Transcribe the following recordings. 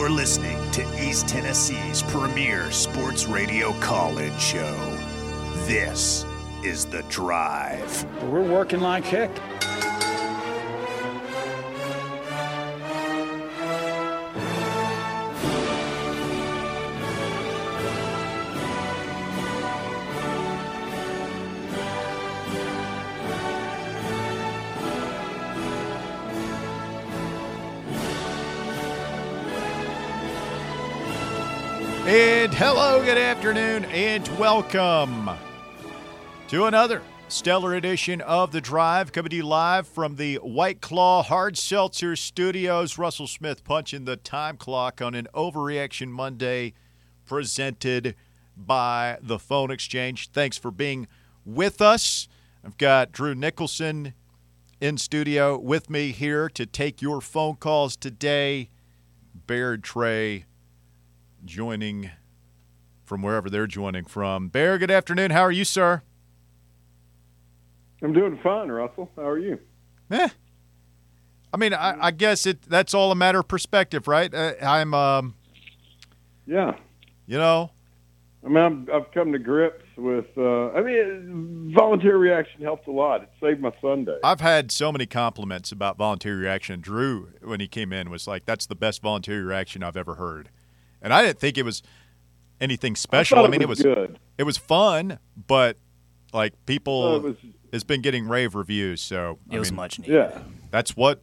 You're listening to East Tennessee's premier sports radio call-in show. This is The Drive. We're working like heck. And hello, good afternoon, and welcome to another stellar edition of The Drive, coming to you live from the White Claw Hard Seltzer Studios. Russell Smith punching the time clock on an Overreaction Monday presented by the Phone Exchange. Thanks for being with us. I've got Drew Nicholson in studio with me here to take your phone calls today. Bear, Trey joining from wherever they're joining from. Bear, good afternoon. How are you, sir? I'm doing fine, Russell. How are you? I mean, I guess that's all a matter of perspective, right? Yeah. You know. I mean, I've come to grips with, voluntary reaction helped a lot. It saved my Sunday. I've had so many compliments about voluntary reaction. Drew, when he came in, was like, that's the best voluntary reaction I've ever heard. And I didn't think it was anything special. I mean, it was good. It was fun, but like people has been getting rave reviews, so it was much needed. Yeah. That's what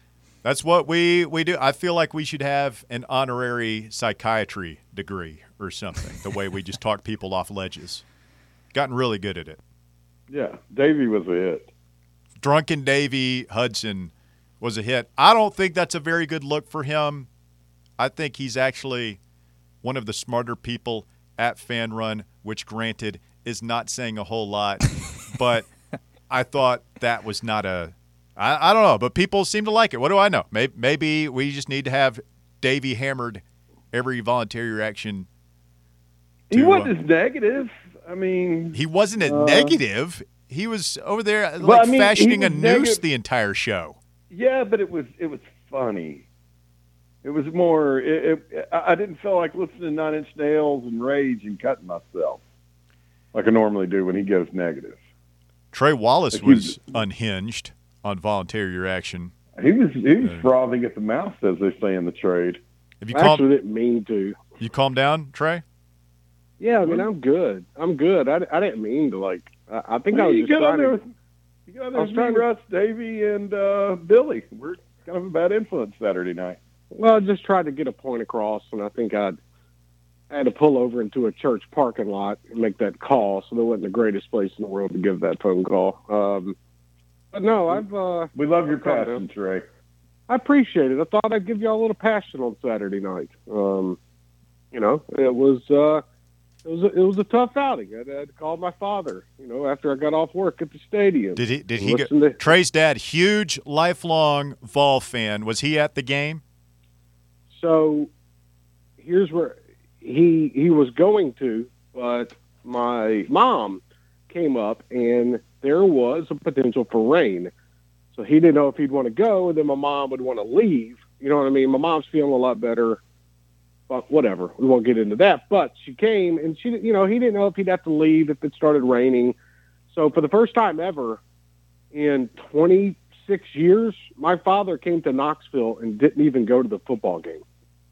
we do. I feel like we should have an honorary psychiatry degree or something, the way we just talk people off ledges. Gotten really good at it. Yeah, Davey was a hit. Drunken Davey Hudson was a hit. I don't think that's a very good look for him. I think he's actually one of the smarter people at Fan Run, which, granted, is not saying a whole lot. But I thought that was not I don't know, but people seem to like it. What do I know? Maybe we just need to have Davey hammered every voluntary reaction. He wasn't as negative. I mean, he wasn't as negative. He was over there fashioning a noose the entire show. Yeah, but it was funny. It was more. I didn't feel like listening to Nine Inch Nails and Rage and cutting myself like I normally do when he goes negative. Trey Wallace was unhinged on voluntary reaction. He was frothing at the mouth, as they say in the trade. Have you actually didn't mean to. You calmed down, Trey? Yeah, I mean, I'm good. I didn't mean to, like, I think I was just trying to. You got there with me, Russ, Davey, and Billy. We're kind of a bad influence Saturday night. Well, I just tried to get a point across, and I think I had to pull over into a church parking lot and make that call, so that wasn't the greatest place in the world to give that phone call. But no, we love your passion, Trey. I appreciate it. I thought I'd give you all a little passion on Saturday night. It was a tough outing. I had to call my father, after I got off work at the stadium. Did he go? Trey's dad, huge, lifelong Vol fan. Was he at the game? So here's where he was going to, but my mom came up and there was a potential for rain. So he didn't know if he'd want to go, and then my mom would want to leave. You know what I mean? My mom's feeling a lot better, but whatever. We won't get into that. But she came, and he didn't know if he'd have to leave if it started raining. So for the first time ever in 26 years, my father came to Knoxville and didn't even go to the football game.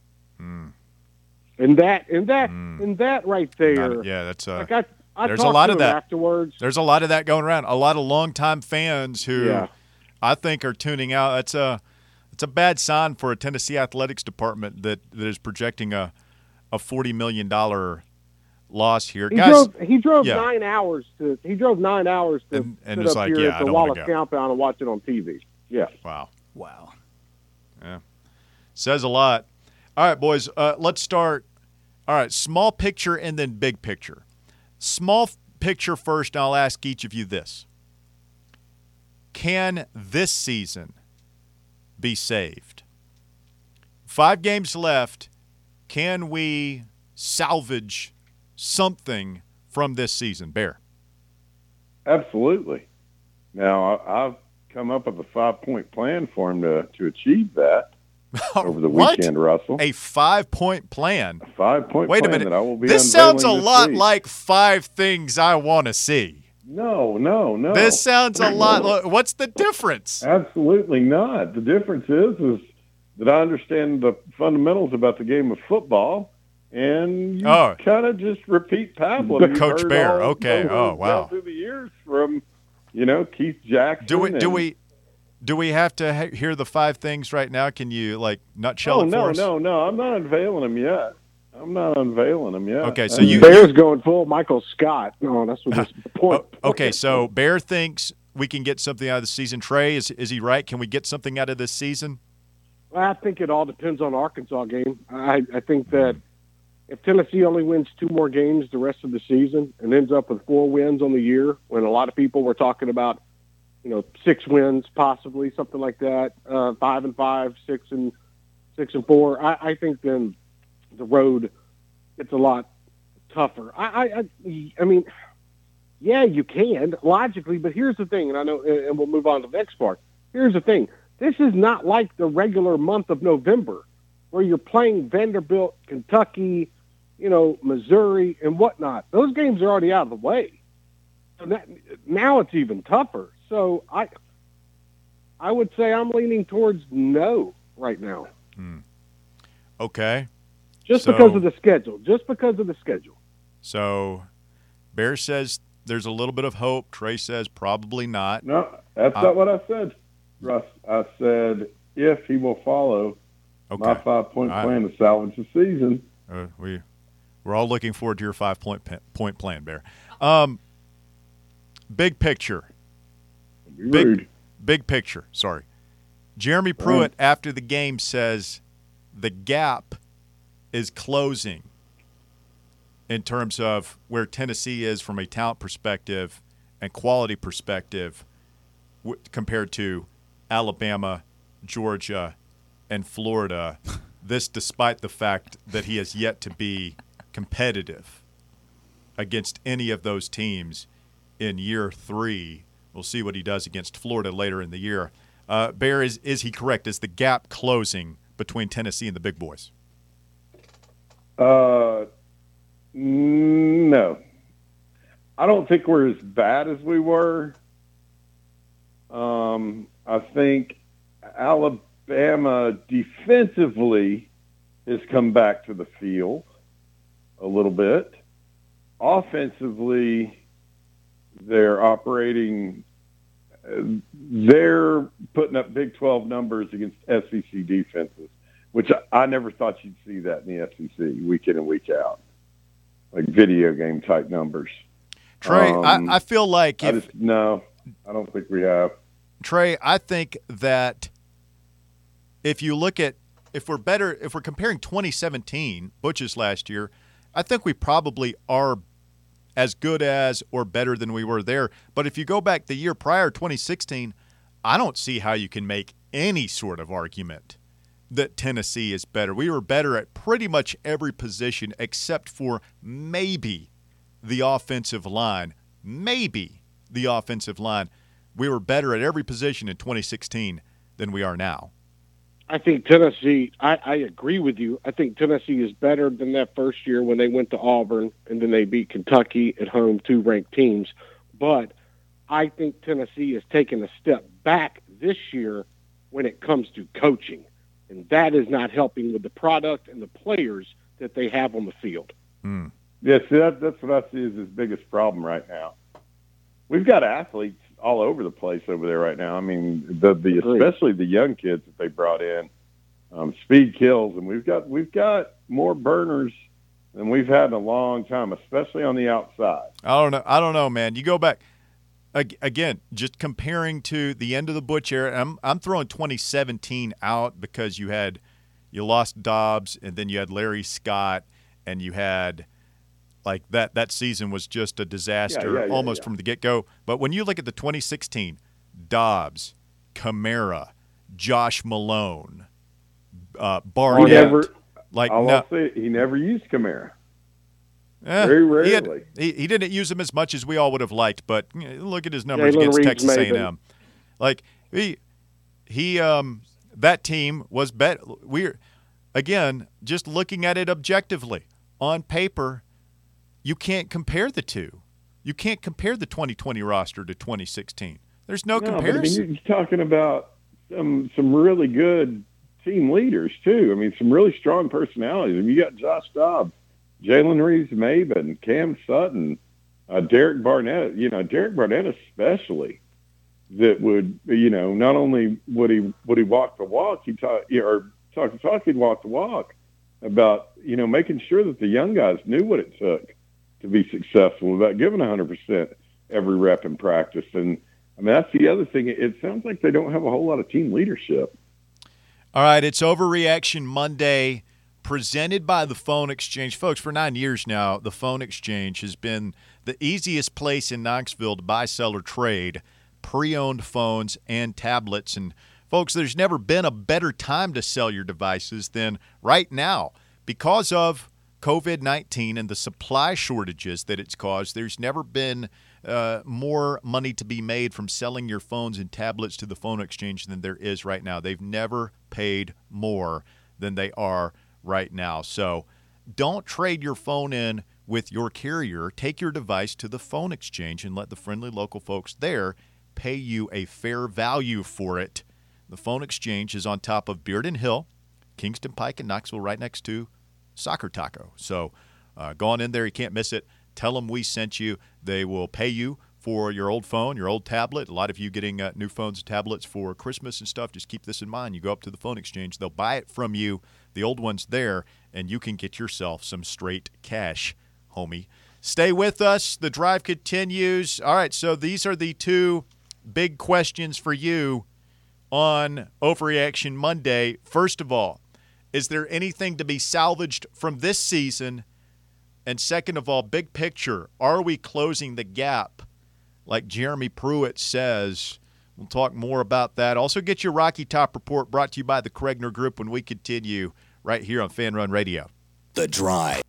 And that right there. That's I there's a lot of that afterwards. There's a lot of that going around. A lot of longtime fans who I think are tuning out. It's a bad sign for a Tennessee athletics department that is projecting a $40 million loss here. He drove 9 hours to sit it's up like, here I at the don't Wallace wanna go. Compound and watch it on TV. Yeah. Wow. Yeah. Says a lot. All right, boys, let's start. All right, small picture and then big picture. Small picture first, and I'll ask each of you this. Can this season be saved? 5 games left. Can we salvage something from this season? Bear. Absolutely. Now, I've come up with a 5-point plan for him to achieve that. over the What? weekend, Russell. A 5-point plan. 5-point Wait a plan minute. that I will be This sounds a unveiling this lot week. like 5 things I want to see. No. This sounds a lot. What's the difference? Absolutely not. The difference is that I understand the fundamentals about the game of football, and you kind of just repeat Pavlov. You've Coach heard Bear. all Okay. those Oh, wow. down through the years from, Keith Jackson. Do we have to hear the 5 things right now? Can you nutshell it for us? No. I'm not unveiling them yet. Okay, so you Bear's going full Michael Scott. No, that's what this point. Okay, so Bear thinks we can get something out of the season. Trey, is he right? Can we get something out of this season? I think it all depends on the Arkansas game. I think that if Tennessee only wins 2 more games the rest of the season and ends up with 4 wins on the year, when a lot of people were talking about, 6 wins possibly, something like that, 5-5, 6-4, I think then the road gets a lot tougher. I mean, yeah, you can logically, but here's the thing, and I know, and we'll move on to the next part. Here's the thing: this is not like the regular month of November, where you're playing Vanderbilt, Kentucky, Missouri, and whatnot. Those games are already out of the way. So now it's even tougher. So I would say I'm leaning towards no right now. Okay. Just because of the schedule. So Bear says there's a little bit of hope. Trey says probably not. No, that's not what I said, Russ. I said if he will follow my 5-point plan to salvage the season. We're all looking forward to your 5-point plan, Bear. Big picture. Big picture. Sorry. Jeremy Pruitt after the game says the gap is closing in terms of where Tennessee is from a talent perspective and quality perspective compared to Alabama, Georgia, and Florida. This despite the fact that he has yet to be competitive against any of those teams in year 3. We'll see what he does against Florida later in the year. Bear, is he correct? Is the gap closing between Tennessee and the big boys? No. I don't think we're as bad as we were. I think Alabama defensively has come back to the field a little bit. Offensively, they're operating they're putting up Big 12 numbers against SEC defenses, which I never thought you'd see that in the SEC week in and week out, like video game type numbers. Trey, I feel like I don't think we have. Trey, I think that if you look at if we're comparing 2017, Butch's last year, I think we probably are as good as or better than we were there. But if you go back the year prior, 2016, I don't see how you can make any sort of argument that Tennessee is better. We were better at pretty much every position except for maybe the offensive line. Maybe the offensive line. We were better at every position in 2016 than we are now. I think Tennessee, I agree with you. I think Tennessee is better than that first year when they went to Auburn and then they beat Kentucky at home, 2 ranked teams. But I think Tennessee has taken a step back this year when it comes to coaching. And that is not helping with the product and the players that they have on the field. Yeah, see, that's what I see as his biggest problem right now. We've got athletes all over the place over there right now. I mean, especially the young kids that they brought in, speed kills, and we've got more burners than we've had in a long time, especially on the outside. I don't know, man. You go back again, just comparing to the end of the Butch era. I'm throwing 2017 out because you lost Dobbs, and then you had Larry Scott, and you had. Like that season was just a disaster almost from the get-go. But when you look at the 2016, Dobbs, Kamara, Josh Malone, Barnett. I'll say he never used Kamara. Very rarely. He didn't use him as much as we all would have liked, but look at his numbers against Texas A&M. Like that team was better. We're, again, just looking at it objectively. On paper, you can't compare the two. You can't compare the 2020 roster to 2016. There's no comparison. But, I mean, you're talking about some really good team leaders, too. I mean, some really strong personalities. I mean, you got Josh Dobbs, Jalen Reeves-Maybin, Cam Sutton, Derek Barnett. You know, Derek Barnett especially, that would, you know, not only would he walk the walk, he'd talk the talk, he'd walk the walk about, you know, making sure that the young guys knew what it took to be successful, about giving 100% every rep in practice. And, I mean, that's the other thing. It sounds like they don't have a whole lot of team leadership. All right, it's Overreaction Monday, presented by the Phone Exchange. Folks, for 9 years now, the Phone Exchange has been the easiest place in Knoxville to buy, sell, or trade pre-owned phones and tablets. And, folks, there's never been a better time to sell your devices than right now. Because of COVID-19 and the supply shortages that it's caused, there's never been more money to be made from selling your phones and tablets to the Phone Exchange than there is right now. They've never paid more than they are right now. So don't trade your phone in with your carrier. Take your device to the Phone Exchange and let the friendly local folks there pay you a fair value for it. The Phone Exchange is on top of Bearden Hill, Kingston Pike, and Knoxville, right next to Soccer Taco. So go on in there. You can't miss it. Tell them we sent you. They will pay you for your old phone, your old tablet. A lot of you getting new phones and tablets for Christmas and stuff. Just keep this in mind. You go up to the Phone Exchange. They'll buy it from you, the old one's there, and you can get yourself some straight cash, homie. Stay with us. The drive continues. All right, so these are the two big questions for you on Overreaction Monday. First of all, is there anything to be salvaged from this season? And second of all, big picture, are we closing the gap like Jeremy Pruitt says? We'll talk more about that. Also get your Rocky Top Report brought to you by the Kregner Group when we continue right here on Fan Run Radio. The Drive.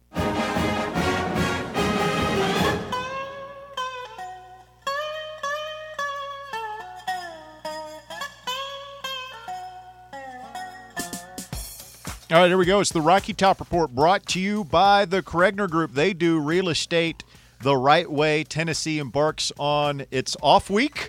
All right, here we go. It's the Rocky Top Report brought to you by the Kregner Group. They do real estate the right way. Tennessee embarks on its off week.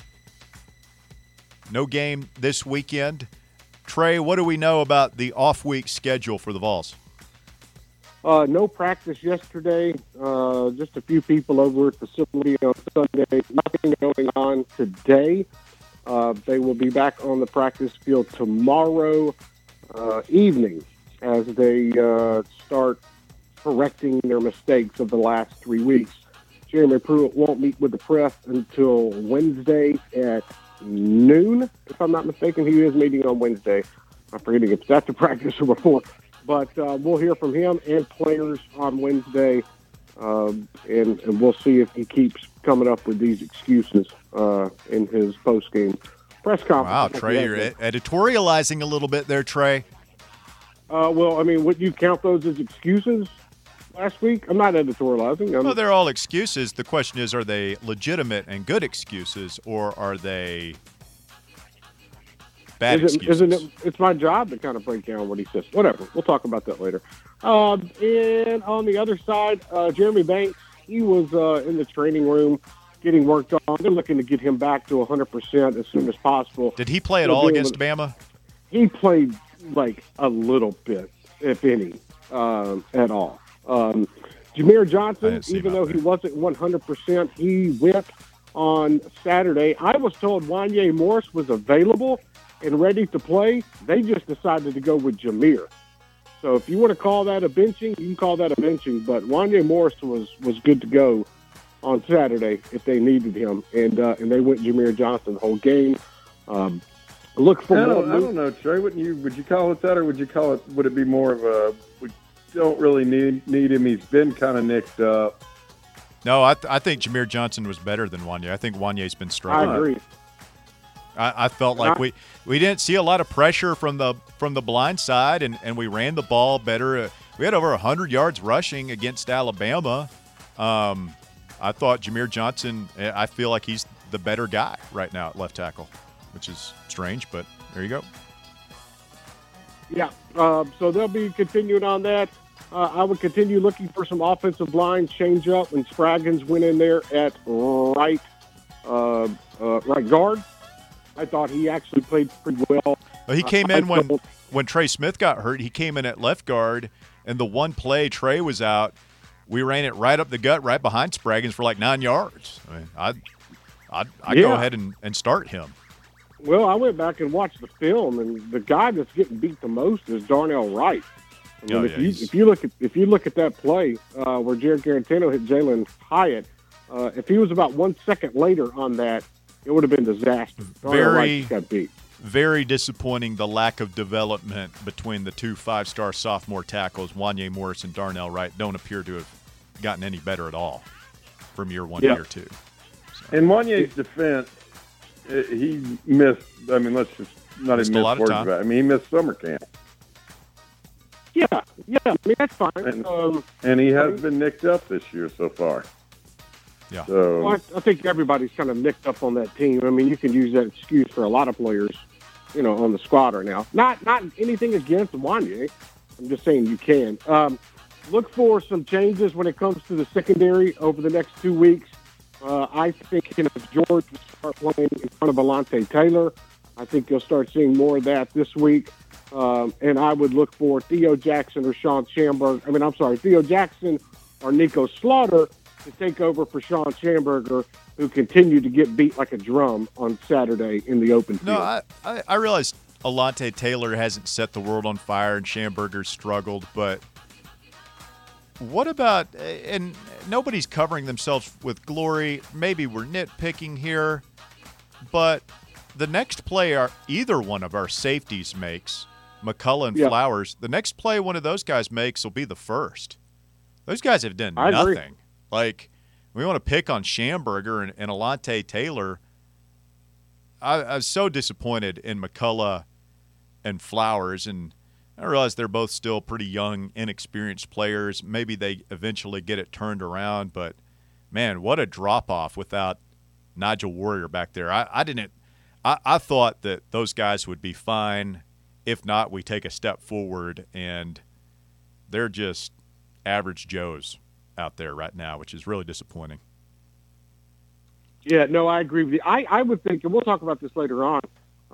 No game this weekend. Trey, what do we know about the off week schedule for the Vols? No practice yesterday. Just a few people over at the facility on Sunday. Nothing going on today. They will be back on the practice field tomorrow evening as they start correcting their mistakes of the last 3 weeks. Jeremy Pruitt won't meet with the press until Wednesday at noon, if I'm not mistaken. He is meeting on Wednesday. I'm forgetting if it's after practice or before. But we'll hear from him and players on Wednesday, and we'll see if he keeps coming up with these excuses in his post-game press conference. Wow, Trey, you're editorializing a little bit there, Trey. Well, I mean, would you count those as excuses last week? I'm not editorializing. Well, they're all excuses. The question is, are they legitimate and good excuses, or are they bad excuses? It's my job to kind of break down what he says. Whatever. We'll talk about that later. And on the other side, Jeremy Banks, he was in the training room getting worked on. They're looking to get him back to 100% as soon as possible. Did he play at all against Bama? He played like a little bit, if any, at all. Jameer Johnson, even though he wasn't 100%, he went on Saturday. I was told Wanye Morris was available and ready to play. They just decided to go with Jameer. So if you want to call that a benching, you can call that a benching. But Wanye Morris was good to go on Saturday if they needed him, and they went Jameer Johnson the whole game. Look for. I don't know, Trey. Would you call it that, or would it be more of a we don't really need him? He's been kind of nicked up. No, I think Jameer Johnson was better than Wanye. I think Wanye's been struggling. I agree. I felt like we didn't see a lot of pressure from the blind side, and we ran the ball better. We had over 100 yards rushing against Alabama. I thought Jameer Johnson, I feel like he's the better guy right now at left tackle, which is strange, but there you go. Yeah, so they'll be continuing on that. I would continue looking for some offensive line change up when Spraggins went in there at right guard. I thought he actually played pretty well. Well, he came in when Trey Smith got hurt. He came in at left guard, and the one play Trey was out, we ran it right up the gut, right behind Spraggins for like 9 yards. I mean, I'd go ahead and start him. Well, I went back and watched the film, and the guy that's getting beat the most is Darnell Wright. I mean, if you look at that play where Jared Garantano hit Jalen Hyatt, if he was about 1 second later on that, it would have been disaster. Darnell Wright got beat. Very disappointing, the lack of development between the two 5-star sophomore tackles, Wanye Morris and Darnell Wright, don't appear to have gotten any better at all from year one to year two. So. In Wanye's defense, he missed. I mean, let's just not even miss words about it. I mean, he missed summer camp. Yeah. I mean, that's fine. And he has been nicked up this year so far. Yeah. So, well, I think everybody's kind of nicked up on that team. I mean, you can use that excuse for a lot of players, on the squad right now. Not anything against Wanye. I'm just saying you can. Look for some changes when it comes to the secondary over the next 2 weeks. I think Kenneth George will start playing in front of Alontae Taylor. I think you'll start seeing more of that this week. And I would look for Theo Jackson or Theo Jackson or Nico Slaughter to take over for Sean Schamberger, who continued to get beat like a drum on Saturday in the open field. No, I realize Alontae Taylor hasn't set the world on fire and Schamberger struggled, but what about, and nobody's covering themselves with glory, maybe we're nitpicking here, but the next play either one of our safeties makes, McCullough and Flowers, the next play one of those guys makes will be the first. Those guys have done nothing. Agree. Like, we want to pick on Schamberger and Alontae Taylor. I was so disappointed in McCullough and Flowers, and I realize they're both still pretty young, inexperienced players. Maybe they eventually get it turned around, but, man, what a drop-off without Nigel Warrior back there. I thought that those guys would be fine. If not, we take a step forward, and they're just average Joes out there right now, which is really disappointing. Yeah, no, I agree with you. I would think, and we'll talk about this later on,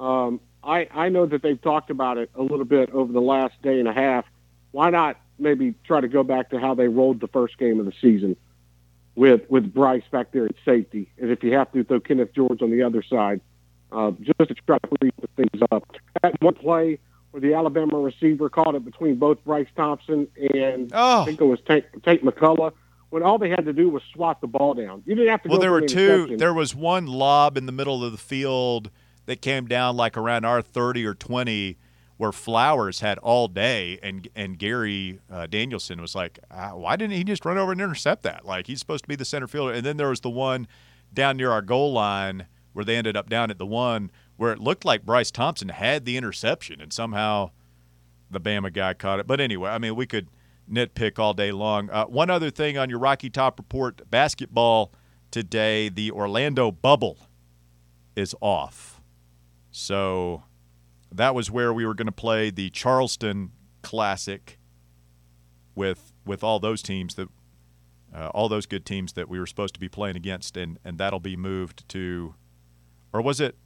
I know that they've talked about it a little bit over the last day and a half. Why not maybe try to go back to how they rolled the first game of the season with Bryce back there at safety, and if you have to, throw Kenneth George on the other side, just to try to clean things up. That one play where the Alabama receiver caught it between both Bryce Thompson and I think it was Tate McCullough, when all they had to do was swat the ball down. You didn't have to go there for were an two. interception. There was one lob in the middle of the field that came down like around our 30 or 20 where Flowers had all day, and Gary Danielson was like, why didn't he just run over and intercept that? Like, he's supposed to be the center fielder. And then there was the one down near our goal line where they ended up down at the one where it looked like Bryce Thompson had the interception, and somehow the Bama guy caught it. But anyway, I mean, we could nitpick all day long. One other thing on your Rocky Top Report, basketball today, the Orlando bubble is off. So that was where we were going to play the Charleston Classic with all those teams that all those good teams that we were supposed to be playing against, and that'll be moved to, or was it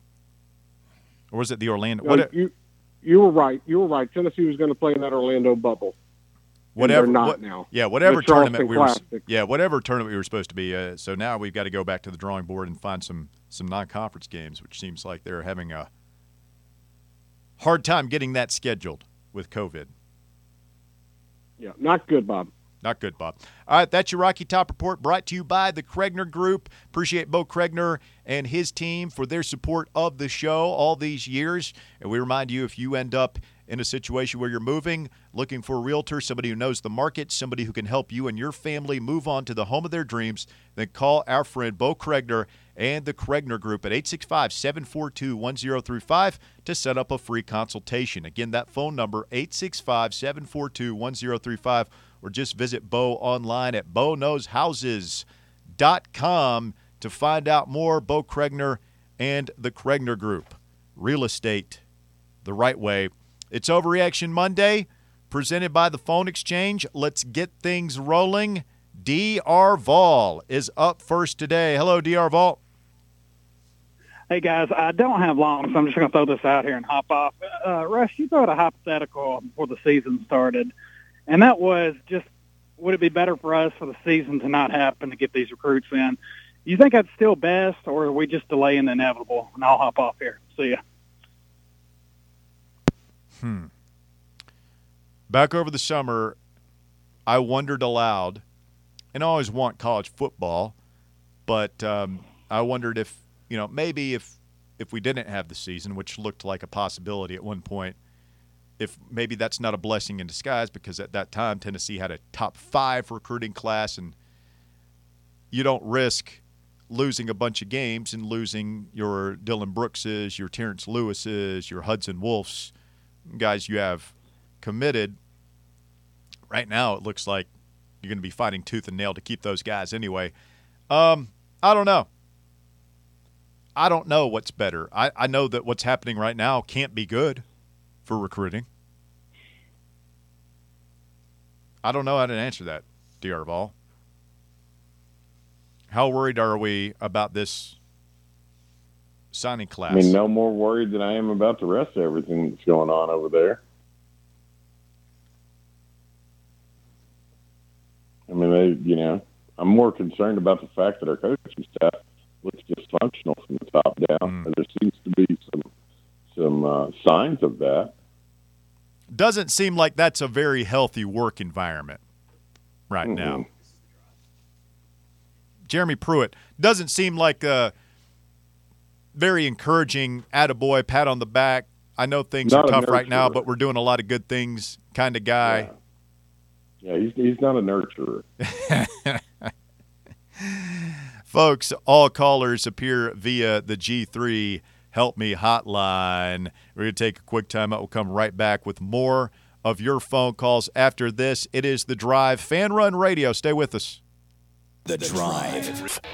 the Orlando? No, you were right. You were right. Tennessee was going to play in that Orlando bubble. Whatever, they're not now. Yeah, whatever tournament Classic. whatever tournament we were supposed to be. So now we've got to go back to the drawing board and find some non-conference games, which seems like they're having a hard time getting that scheduled with COVID. Yeah, not good, Bob. Not good, Bob. All right, that's your Rocky Top Report, brought to you by the Kregner Group. Appreciate Bo Kregner and his team for their support of the show all these years. And we remind you, if you end up in a situation where you're moving, looking for a realtor, somebody who knows the market, somebody who can help you and your family move on to the home of their dreams, then call our friend Bo Kregner and the Kregner Group at 865-742-1035 to set up a free consultation. Again, that phone number, 865-742-1035, or just visit Bo online at BoKnowsHouses.com to find out more. Bo Kregner and the Kregner Group. Real estate the right way. It's Overreaction Monday, presented by the Phone Exchange. Let's get things rolling. D.R. Vol is up first today. Hello, D.R. Vol. Hey, guys, I don't have long, so I'm just going to throw this out here and hop off. Russ, you threw out a hypothetical before the season started, and that was just, would it be better for us for the season to not happen to get these recruits in? You think that's still best, or are we just delaying the inevitable? And I'll hop off here. See ya. Back over the summer, I wondered aloud, and I always want college football, but I wondered if, maybe if we didn't have the season, which looked like a possibility at one point, if maybe that's not a blessing in disguise, because at that time Tennessee had a top 5 recruiting class, and you don't risk losing a bunch of games and losing your Dylan Brookses, your Terrence Lewises, your Hudson Wolfs, guys you have committed. Right now it looks like you're going to be fighting tooth and nail to keep those guys anyway. I don't know. I don't know what's better. I know that what's happening right now can't be good for recruiting. I don't know how to answer that, D.R. Vol. How worried are we about this signing class? I mean, no more worried than I am about the rest of everything that's going on over there. I mean, I'm more concerned about the fact that our coaching staff looks dysfunctional from the top down, and there seems to be some signs of that. Doesn't seem like that's a very healthy work environment right now. Jeremy Pruitt doesn't seem like a very encouraging attaboy, pat on the back. I know things are tough right now, but we're doing a lot of good things kind of guy. Yeah, he's not a nurturer. Folks, all callers appear via the G3 Help Me hotline. We're going to take a quick time out. We'll come right back with more of your phone calls after this. It is The Drive, Fan Run Radio. Stay with us. The Drive.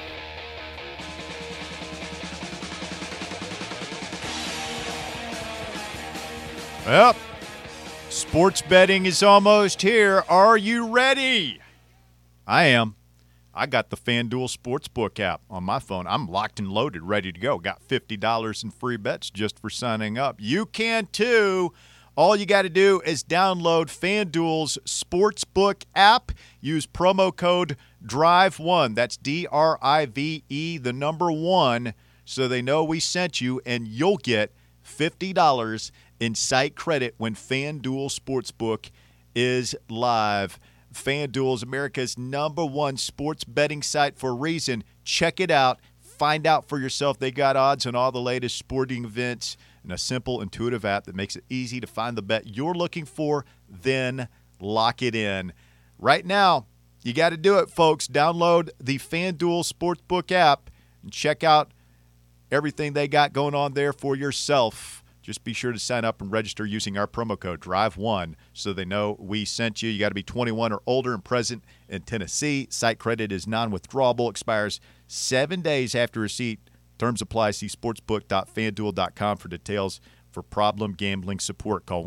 Well, sports betting is almost here. Are you ready? I am. I got the FanDuel Sportsbook app on my phone. I'm locked and loaded, ready to go. Got $50 in free bets just for signing up. You can too. All you got to do is download FanDuel's Sportsbook app. Use promo code DRIVE1. That's DRIVE, the number 1, so they know we sent you, and you'll get $50 in site credit when FanDuel Sportsbook is live. FanDuel is America's #1 sports betting site for a reason. Check it out. Find out for yourself. They got odds on all the latest sporting events and a simple, intuitive app that makes it easy to find the bet you're looking for, then lock it in. Right now, you got to do it, folks. Download the FanDuel Sportsbook app and check out everything they got going on there for yourself. Just be sure to sign up and register using our promo code DRIVE1 so they know we sent you. You got to be 21 or older and present in Tennessee. Site credit is non-withdrawable, expires 7 days after receipt. Terms apply. See sportsbook.fanduel.com for details. For problem gambling support, call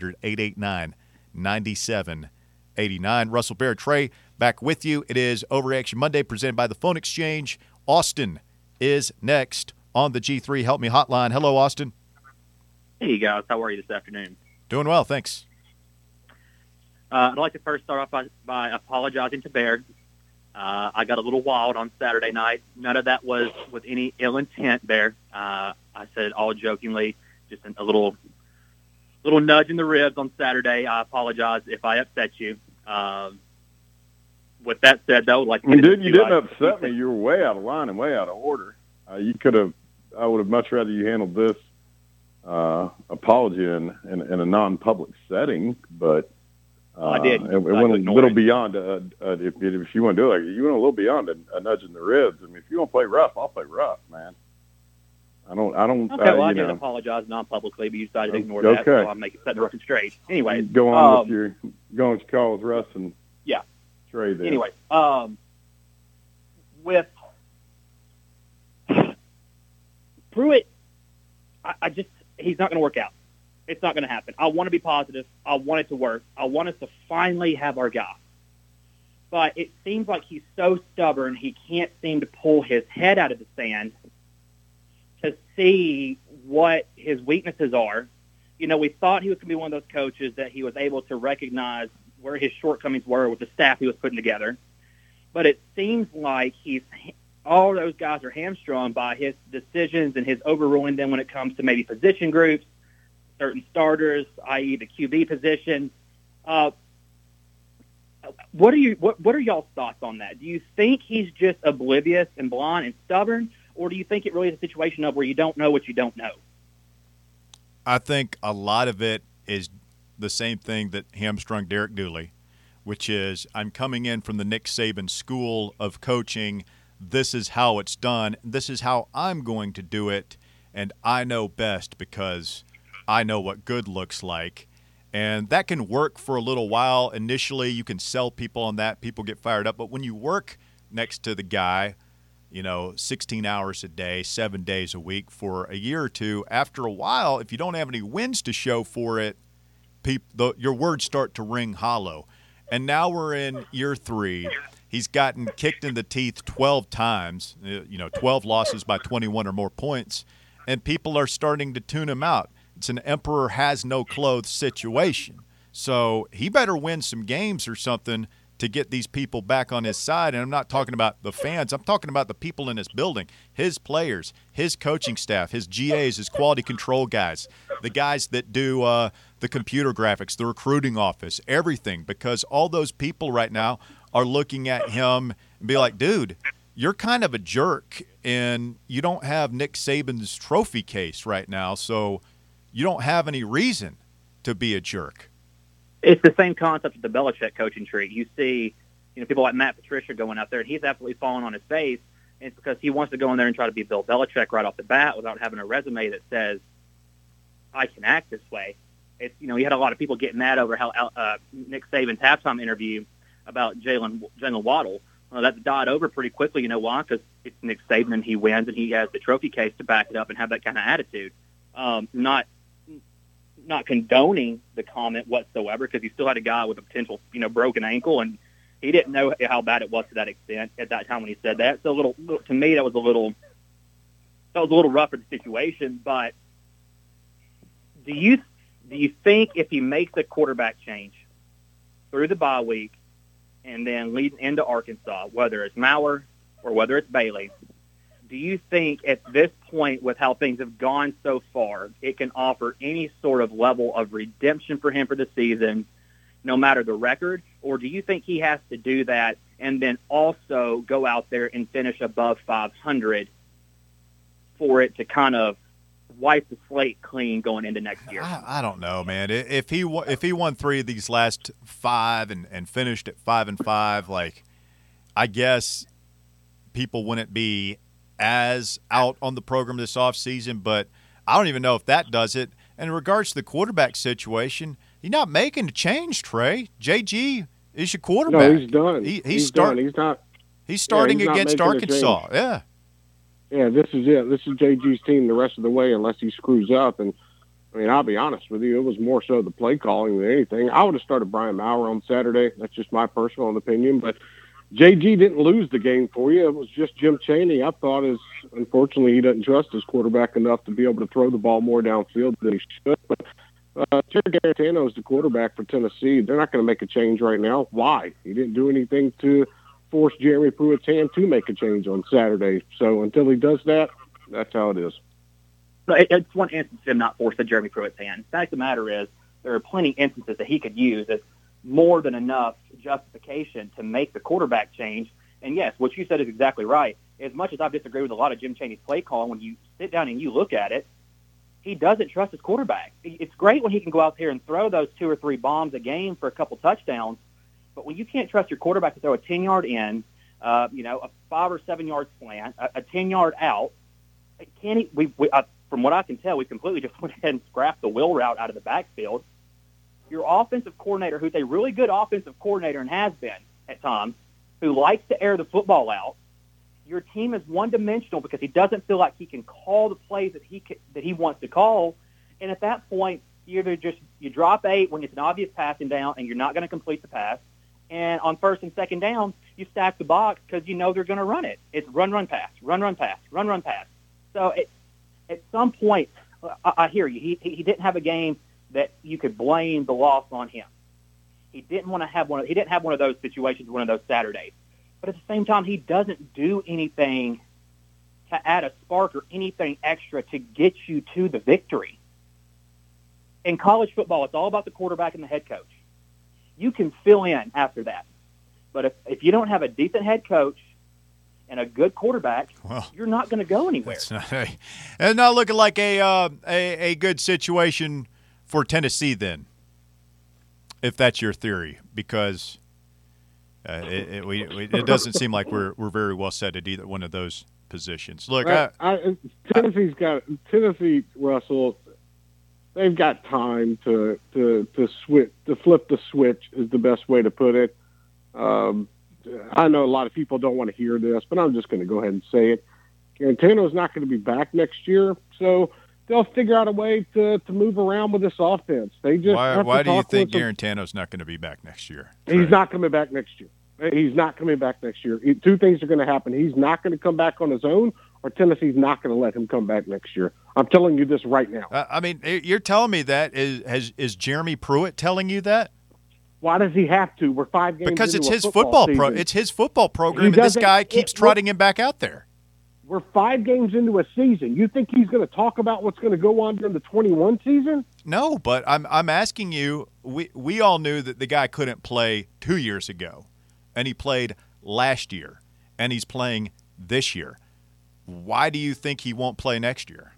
1-800-889-9789. Russell Bear, Trey, back with you. It is Overreaction Monday presented by the Phone Exchange. Austin is next on the G3 Help Me hotline. Hello, Austin. Hey, guys. How are you this afternoon? Doing well, thanks. I'd like to first start off by apologizing to Bear. I got a little wild on Saturday night. None of that was with any ill intent, Bear. I said it all jokingly, just a little nudge in the ribs on Saturday. I apologize if I upset you. With that said, though, you didn't upset me. You were way out of line and way out of order. I would have much rather you handled this apology in a non-public setting, but I did. It went a little beyond. If you want to do it, you went a little beyond a nudge in the ribs. I mean, if you want to play rough, I'll play rough, man. I don't. Okay, well, I did apologize non-publicly, but you decided to ignore that, so I'm setting the record straight. Anyway, go on with your call with Russ and Trey. There. Anyway, with Pruitt, he's not going to work out. It's not going to happen. I want to be positive. I want it to work. I want us to finally have our guy. But it seems like he's so stubborn, he can't seem to pull his head out of the sand to see what his weaknesses are. You know, we thought he was going to be one of those coaches that he was able to recognize where his shortcomings were with the staff he was putting together. But it seems like all those guys are hamstrung by his decisions and his overruling them when it comes to maybe position groups, certain starters, i.e. the QB position. What are y'all's thoughts on that? Do you think he's just oblivious and blind and stubborn, or do you think it really is a situation of where you don't know what you don't know? I think a lot of it is the same thing that hamstrung Derek Dooley, which is I'm coming in from the Nick Saban school of coaching. This is how it's done. This is how I'm going to do it, and I know best because I know what good looks like. And that can work for a little while. Initially, you can sell people on that. People get fired up. But when you work next to the guy, 16 hours a day, 7 days a week for a year or two, after a while, if you don't have any wins to show for it, your words start to ring hollow. And now we're in year 3. He's gotten kicked in the teeth 12 times, 12 losses by 21 or more points, and people are starting to tune him out. It's an emperor has no clothes situation. So he better win some games or something to get these people back on his side. And I'm not talking about the fans. I'm talking about the people in his building, his players, his coaching staff, his GAs, his quality control guys, the guys that do the computer graphics, the recruiting office, everything. Because all those people right now are looking at him and be like, dude, you're kind of a jerk, and you don't have Nick Saban's trophy case right now, so you don't have any reason to be a jerk. It's the same concept of the Belichick coaching tree. You see, people like Matt Patricia going out there, and he's absolutely falling on his face. And it's because he wants to go in there and try to be Bill Belichick right off the bat without having a resume that says, I can act this way. It's, you had a lot of people getting mad over how Nick Saban's halftime interview about Jalen Waddle. That died over pretty quickly. You know why? Because it's Nick Saban, and he wins, and he has the trophy case to back it up and have that kind of attitude. Not condoning the comment whatsoever, because he still had a guy with a potential, broken ankle, and he didn't know how bad it was to that extent at that time when he said that. So to me, that was a little rough for the situation. But do you think if he makes a quarterback change through the bye week and then leads into Arkansas, whether it's Maurer or whether it's Bailey, do you think at this point, with how things have gone so far, it can offer any sort of level of redemption for him for the season, no matter the record? Or do you think he has to do that and then also go out there and finish above 500 for it to kind of wipe the slate clean going into next year? I don't know, man. If he won 3 of these last 5 and finished at 5-5, I guess people wouldn't be as out on the program this offseason, but I don't even know if that does it. And in regards to the quarterback situation, he's not making a change, Trey. JG is your quarterback. No, he's done. He's done. He's starting against Arkansas. Yeah. Yeah, this is it. This is JG's team the rest of the way unless he screws up. And, I'll be honest with you, it was more so the play calling than anything. I would have started Brian Maurer on Saturday. That's just my personal opinion. But JG didn't lose the game for you. It was just Jim Chaney. I thought unfortunately, he doesn't trust his quarterback enough to be able to throw the ball more downfield than he should. But Terry Garantano is the quarterback for Tennessee. They're not going to make a change right now. Why? He didn't do anything to force Jeremy Pruitt's hand to make a change on Saturday. So until he does that, that's how it is. It's one instance of him not forcing Jeremy Pruitt's hand. The fact of the matter is there are plenty of instances that he could use as more than enough justification to make the quarterback change. And yes, what you said is exactly right. As much as I've disagreed with a lot of Jim Chaney's play calling, when you sit down and you look at it, he doesn't trust his quarterback. It's great when he can go out there and throw those 2 or 3 bombs a game for a couple touchdowns, but when you can't trust your quarterback to throw a 10-yard in, a 5 or 7 yard slant, a 10-yard out, from what I can tell, we completely just went ahead and scrapped the wheel route out of the backfield. Your offensive coordinator, who's a really good offensive coordinator and has been at times, who likes to air the football out, your team is one-dimensional because he doesn't feel like he can call the plays that he wants to call. And at that point, you drop 8 when it's an obvious passing down and you're not going to complete the pass. And on first and second down, you stack the box because you know they're going to run it. It's run, pass, run, pass, run, pass. So at some point, I hear you. He didn't have a game that you could blame the loss on him. He didn't have one of those situations, one of those Saturdays. But at the same time, he doesn't do anything to add a spark or anything extra to get you to the victory. In college football, it's all about the quarterback and the head coach. You can fill in after that. But if you don't have a decent head coach and a good quarterback, you're not going to go anywhere. It's not looking like a good situation for Tennessee then, if that's your theory, because it doesn't seem like we're very well set at either one of those positions. Look, Tennessee, Russell. They've got time to switch, to flip the switch is the best way to put it. I know a lot of people don't want to hear this, but I'm just going to go ahead and say it. Garantano's not going to be back next year, so they'll figure out a way to move around with this offense. They just why do you think Garantano's not going to be back next year? He's not coming back next year. He's not coming back next year. Two things are going to happen. He's not going to come back on his own, or Tennessee's not going to let him come back next year. I'm telling you this right now. I mean, you're telling me that. Is Jeremy Pruitt telling you that? Why does he have to? We're 5 games because into it's his football season. It's his football program, and this guy keeps trotting him back out there. We're 5 games into a season. You think he's going to talk about what's going to go on during the 21 season? No, but I'm asking you. We all knew that the guy couldn't play 2 years ago, and he played last year, and he's playing this year. Why do you think he won't play next year?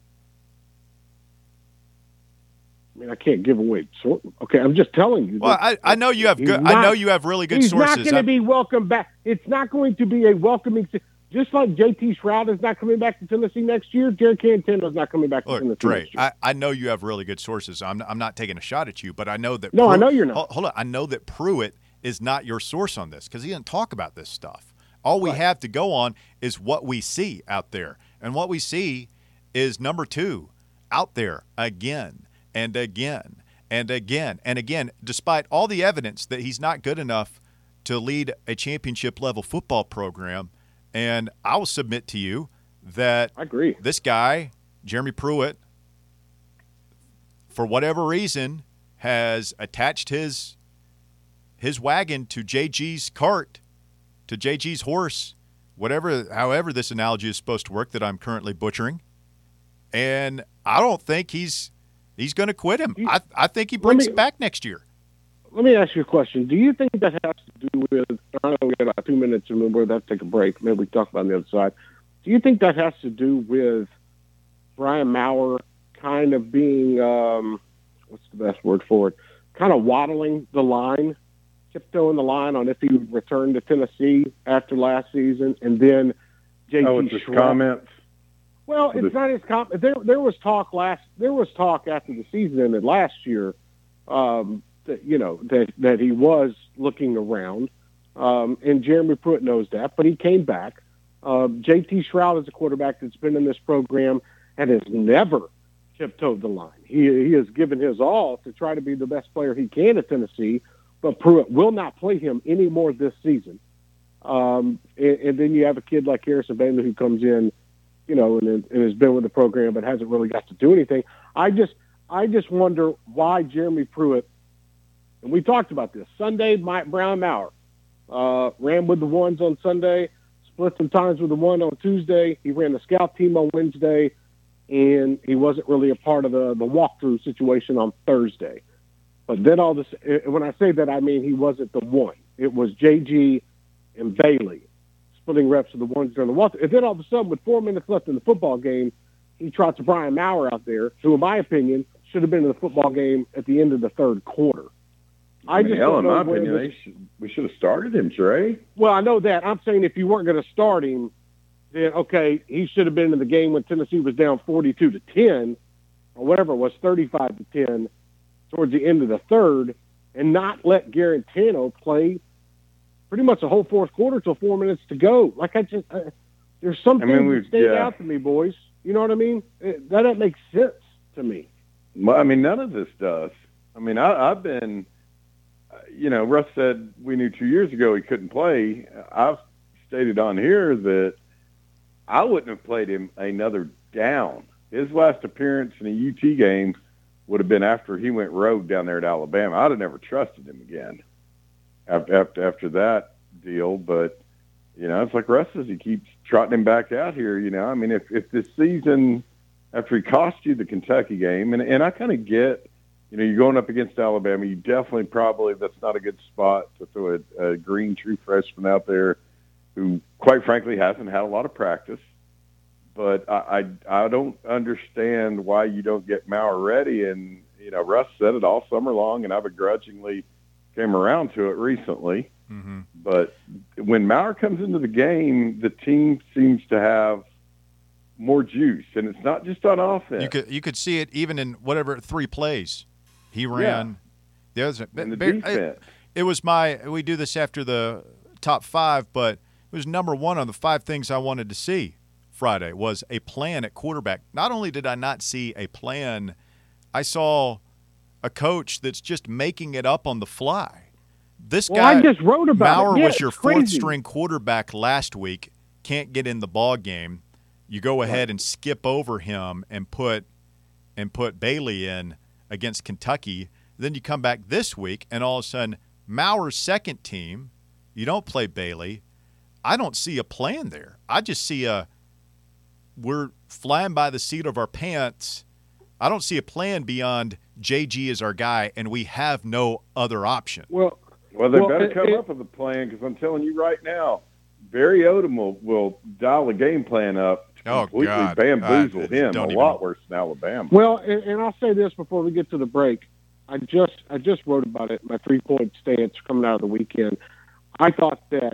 I mean, I can't give away. Okay, I'm just telling you. Well, I know you have good. I know you have really good sources. He's not going to be welcome back. It's not going to be a welcoming. Just like J.T. Shroud is not coming back to Tennessee next year, Jarrett Garantano is not coming back to Tennessee next year. I know you have really good sources. I'm not taking a shot at you, but I know that. No, I know you're not. Hold on. I know that Pruitt is not your source on this because he didn't talk about this stuff. All we have to go on is what we see out there, and what we see is number 2 out there again and again and again and again, despite all the evidence that he's not good enough to lead a championship-level football program. And I will submit to you that I agree. This guy, Jeremy Pruitt, for whatever reason, has attached his wagon to JG's cart, to JG's horse, however this analogy is supposed to work that I'm currently butchering. And I don't think he's going to quit him. I think he brings him back next year. Let me ask you a question. Do you think that has to do with – I know we got about 2 minutes and we're going to take a break. Maybe we can talk about it on the other side. Do you think that has to do with Brian Maurer kind of being what's the best word for it? Kind of waddling the line, tiptoeing the line on if he would return to Tennessee after last season, and then J.T. His comments? Well, it's not his comment. There was talk after the season ended last year that he was looking around, and Jeremy Pruitt knows that, but he came back. J.T. Shroud is a quarterback that's been in this program and has never tiptoed the line. He has given his all to try to be the best player he can at Tennessee, but Pruitt will not play him anymore this season. And then you have a kid like Harrison Bailey who comes in, and has been with the program but hasn't really got to do anything. I just wonder why Jeremy Pruitt, and we talked about this, Sunday, Brian Maurer ran with the ones on Sunday, split some times with the one on Tuesday. He ran the scout team on Wednesday, and he wasn't really a part of the walkthrough situation on Thursday. But then all this, when I say that, I mean he wasn't the one. It was JG and Bailey splitting reps of the ones during the walkthrough. And then all of a sudden, with 4 minutes left in the football game, he trots Brian Maurer out there, who, in my opinion, should have been in the football game at the end of the third quarter. In my opinion, we should have started him, Trey. Well, I know that. I'm saying if you weren't going to start him, then, okay, he should have been in the game when Tennessee was down 42-10, or whatever it was, 35-10, towards the end of the third, and not let Garantano play pretty much the whole fourth quarter till 4 minutes to go. Like, there's something that stayed out to me, boys. You know what I mean? That doesn't make sense to me. Well, I mean, none of this does. I mean, I've been, Russ said we knew 2 years ago he couldn't play. I've stated on here that I wouldn't have played him another down. His last appearance in a UT game would have been after he went rogue down there at Alabama. I'd have never trusted him again after that deal. But, it's like Russ says, he keeps trotting him back out here. I mean, if this season, after he cost you the Kentucky game, and I kind of get, you're going up against Alabama, you definitely probably, that's not a good spot to throw a green true freshman out there who, quite frankly, hasn't had a lot of practice. But I don't understand why you don't get Maurer ready. And, Russ said it all summer long, and I begrudgingly came around to it recently. Mm-hmm. But when Maurer comes into the game, the team seems to have more juice, and it's not just on offense. You could see it even in whatever 3 plays he ran. Yeah. The defense. It was we do this after the top 5, but it was number 1 on the 5 things I wanted to see Friday was a plan at quarterback. Not only did I not see a plan, I saw a coach that's just making it up on the fly. This guy, I just wrote about Maurer it. was your 4th-string quarterback last week, can't get in the ball game. You go ahead and skip over him and put Bailey in against Kentucky. Then you come back this week, and all of a sudden, Maurer's second team, you don't play Bailey. I don't see a plan there. I just see we're flying by the seat of our pants. I don't see a plan beyond JG is our guy, and we have no other option. Well, they better come up with a plan, because I'm telling you right now, Barry Odom will dial a game plan up to completely bamboozle him a lot worse than Alabama. Well, and I'll say this before we get to the break. I just wrote about it, my 3-point stance coming out of the weekend. I thought that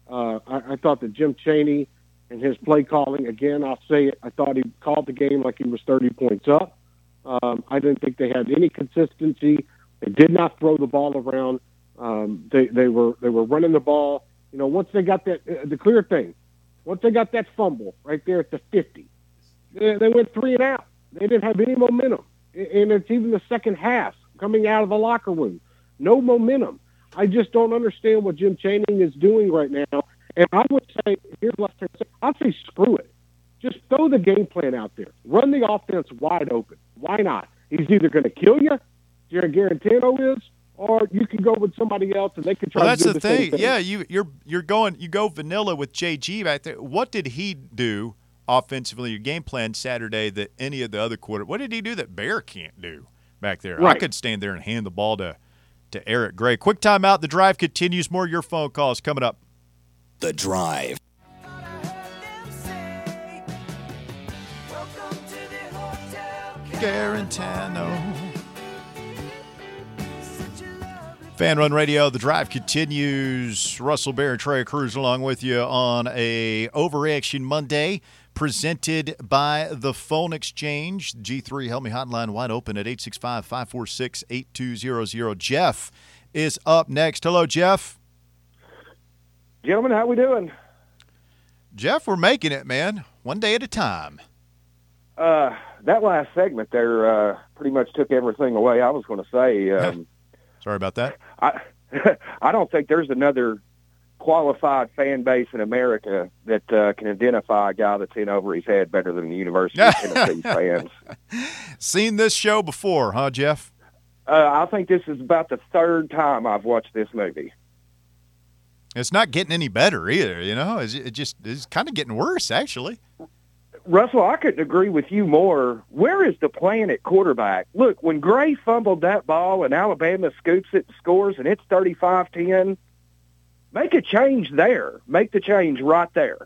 Jim Chaney and his play calling, again, I'll say it, I thought he called the game like he was 30 points up. I didn't think they had any consistency. They did not throw the ball around. They were running the ball. Once they got that, the clear thing, once they got that fumble right there at the 50, they went 3 and out. They didn't have any momentum. And it's even the second half coming out of the locker room. No momentum. I just don't understand what Jim Chaney is doing right now. And I would say, here's what I'd say screw it. Just throw the game plan out there. Run the offense wide open. Why not? He's either going to kill you, Jared Garantano is, or you can go with somebody else and they can try to do the same thing. Yeah, you go vanilla with JG back there. What did he do offensively, your game plan Saturday, that any of the other what did he do that Bear can't do back there? Right. I could stand there and hand the ball to Eric Gray. Quick timeout. The Drive continues. More of your phone calls coming up. The Drive. Garantano. Fan Run Radio, The Drive continues. Russell Bear and Trey Cruz along with you on a Overreaction Monday, presented by the Phone Exchange. G3 Help Me Hotline wide open at 865-546-8200. Jeff is up next. Hello, Jeff. Gentlemen, how we doing? Jeff, we're making it, man. One day at a time. That last segment there pretty much took everything away I was going to say. Sorry about that. I don't think there's another qualified fan base in America that can identify a guy that's in over his head better than the University of Tennessee fans. Seen this show before, huh, Jeff? I think this is about the 3rd time I've watched this movie. It's not getting any better either, It's kind of getting worse, actually. Russell, I couldn't agree with you more. Where is the plan at quarterback? Look, when Gray fumbled that ball and Alabama scoops it and scores and it's 35-10, make a change there. Make the change right there.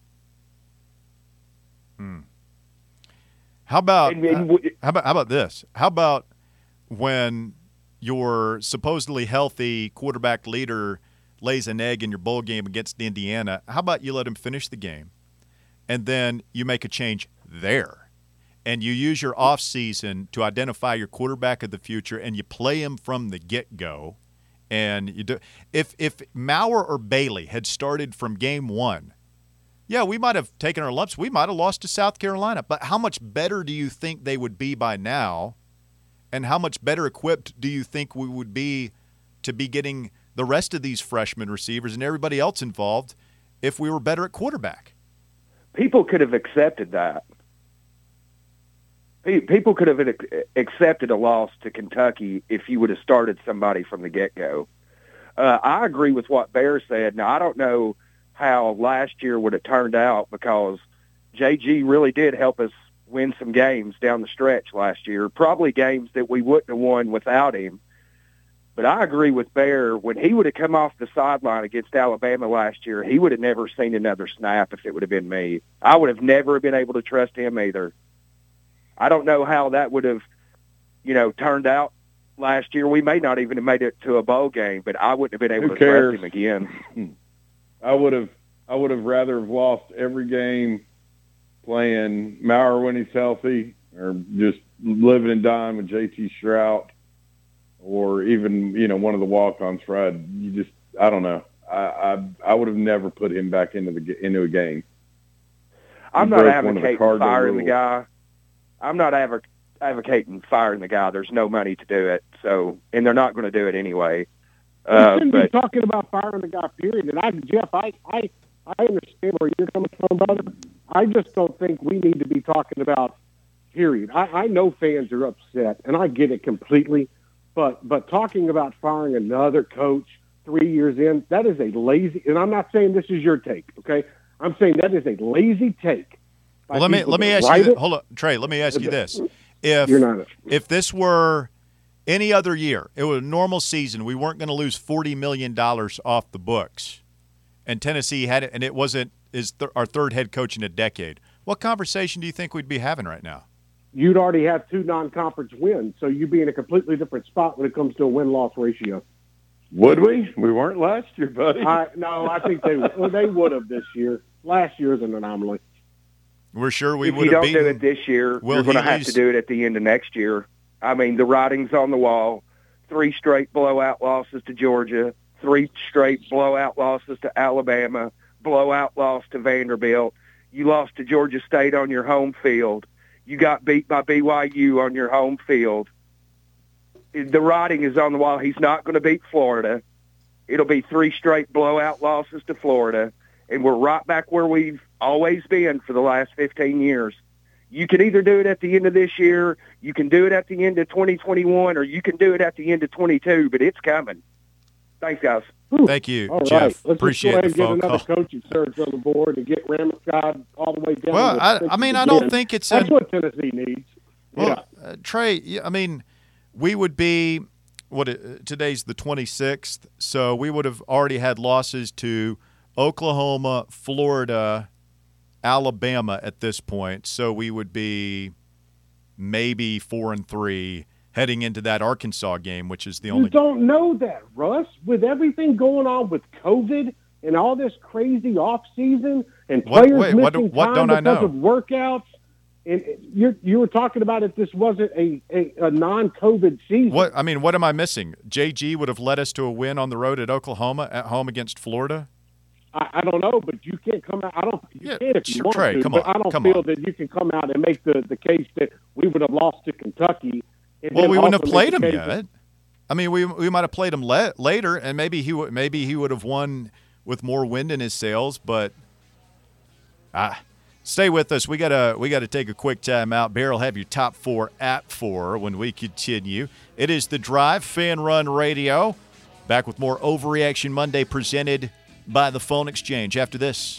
How about this? How about when your supposedly healthy quarterback leader lays an egg in your bowl game against Indiana? How about you let him finish the game? And then you make a change there. And you use your offseason to identify your quarterback of the future, and you play him from the get-go. And you do. If Maurer or Bailey had started from game 1, yeah, we might have taken our lumps. We might have lost to South Carolina. But how much better do you think they would be by now And how much better equipped do you think we would be to be getting the rest of these freshman receivers and everybody else involved if we were better at quarterback? People could have accepted that. People could have accepted a loss to Kentucky if you would have started somebody from the get-go. I agree with what Bear said. Now, I don't know how last year would have turned out because JG really did help us win some games down the stretch last year, probably games that we wouldn't have won without him. But I agree with Bear. When he would have come off the sideline against Alabama last year, he would have never seen another snap if it would have been me. I would have never been able to trust him either. I don't know how that would have, turned out last year. We may not even have made it to a bowl game, but I wouldn't have been able to trust him again. I would have rather have lost every game playing Maurer when he's healthy, or just living and dying with JT Shrout, or even one of the walk-ons. Fred, I don't know. I would have never put him back into a game. I'm not advocating firing the guy. I'm not advocating firing the guy. There's no money to do it, and they're not going to do it anyway. We shouldn't be talking about firing the guy, period. And Jeff, I understand where you're coming from, brother. I just don't think we need to be talking about period. I know fans are upset, and I get it completely. But talking about firing another coach 3 years in, that is a lazy. And I'm not saying this is your take, okay? I'm saying that is a lazy take. Well, let me ask you. Hold on, Trey. Let me ask you this: if this were any other year, it was a normal season, we weren't going to lose $40 million off the books, and Tennessee had it, and it wasn't our third head coach in a decade. What conversation do you think we'd be having right now? You'd already have 2 non-conference wins, so you'd be in a completely different spot when it comes to a win-loss ratio. Would we? We weren't last year, buddy. No, I think they would have this year. Last year is an anomaly. We're sure we would have beaten. If you don't do it this year, you're going to have to do it at the end of next year. I mean, the writing's on the wall. 3 straight blowout losses to Georgia, 3 straight blowout losses to Alabama, blowout loss to Vanderbilt. You lost to Georgia State on your home field. You got beat by BYU on your home field. The writing is on the wall. He's not going to beat Florida. It'll be 3 straight blowout losses to Florida, and we're right back where we've always been for the last 15 years. You can either do it at the end of this year, you can do it at the end of 2021, or you can do it at the end of 22, but it's coming. Thanks, guys. Thank you, all Jeff. Right. Let's appreciate just go ahead and the phone get another coaching search on the board and get Ramachad all the way down. Well, I don't think it's that's what Tennessee needs. Well, Trey, I mean, we would be today's the 26th, so we would have already had losses to Oklahoma, Florida, Alabama at this point. So we would be maybe 4-3 heading into that Arkansas game, which is the only. You don't know that, Russ. With everything going on with COVID and all this crazy off season and players missing time because of workouts, and you were talking about if this wasn't a non-COVID season. What am I missing? JG would have led us to a win on the road at Oklahoma at home against Florida. I don't know, but you can't come out. You can if you want Trey, to, but I don't feel that you can come out and make the case that we would have lost to Kentucky. Well, we wouldn't have played them yet. I mean, we might have played them later, and maybe he would have won with more wind in his sails. But stay with us. We gotta take a quick time out. Bear will have your top 4 at 4 when we continue. It is The Drive, Fan Run Radio. Back with more Overreaction Monday presented by the Phone Exchange after this.